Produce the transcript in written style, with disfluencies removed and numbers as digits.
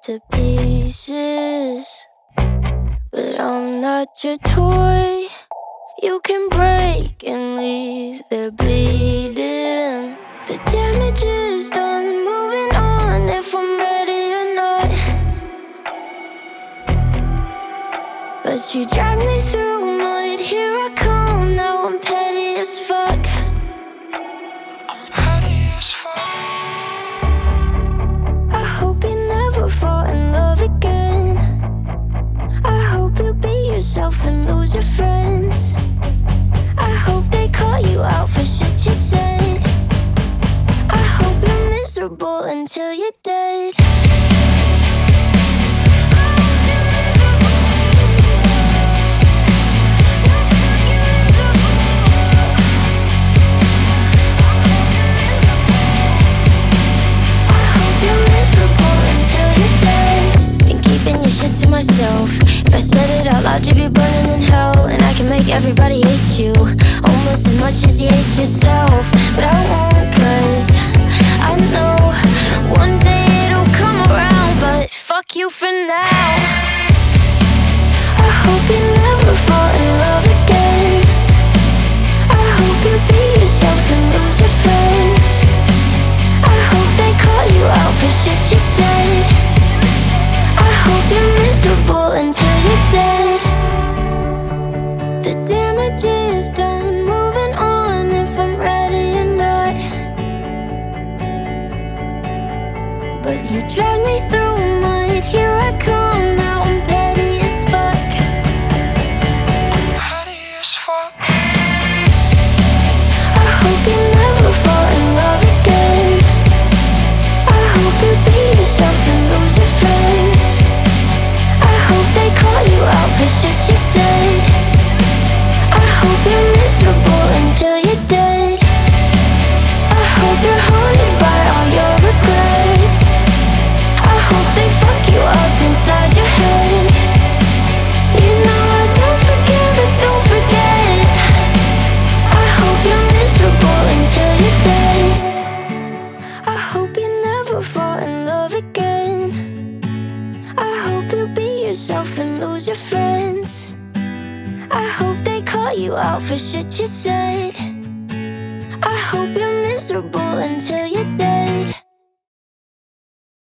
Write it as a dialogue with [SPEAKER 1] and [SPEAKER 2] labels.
[SPEAKER 1] to pieces, but I'm not your toy. You can break and leave there bleeding. The damage is done, moving on if I'm ready or not. But you drag me through mud, here I come, now I'm petty as fuck.
[SPEAKER 2] I'm petty as fuck.
[SPEAKER 1] I hope you never fall in love again. I hope you be yourself and lose your friends. I hope they call you out for shit you said. I hope you're miserable until you're dead. To myself, if I said it out loud, you'd be burning in hell. And I can make everybody hate you almost as much as you hate yourself. But I won't, cause I know one day it'll come around. But fuck you for now. I hope you never fall in love again. I hope you be yourself and lose your friends. I hope they call you out for shit you said. I hope you're miserable until you're dead. The damage is done, moving on if I'm ready or not. But you drag me through mud, here I come, now I'm petty as fuck.
[SPEAKER 2] I'm petty as fuck.
[SPEAKER 1] I hope you never fall in love again. I hope you be yourself and lose your friends. I hope they call you out for shit you said. I hope you're miserable until you're dead. I hope you're haunted by all your regrets. I hope they fuck you up inside your head. You know I don't forgive but don't forget. I hope you're miserable until you're dead. I hope you never fall in love again. I hope you be yourself and lose your friends. I hope they call you out for shit you said. I hope you're miserable until